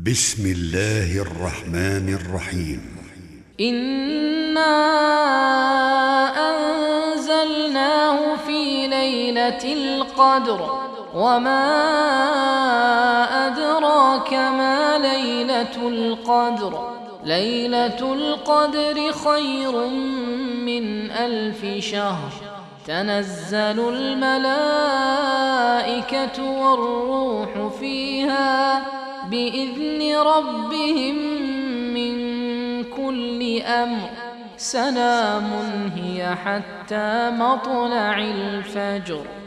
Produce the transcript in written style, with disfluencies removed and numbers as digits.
بسم الله الرحمن الرحيم. إنا أنزلناه في ليلة القدر وما أدراك ما ليلة القدر. ليلة القدر خير من 1000 شهر. تنزل الملائكة والروح فيها بإذن ربهم من كل أمر. سلام هي حتى مطلع الفجر.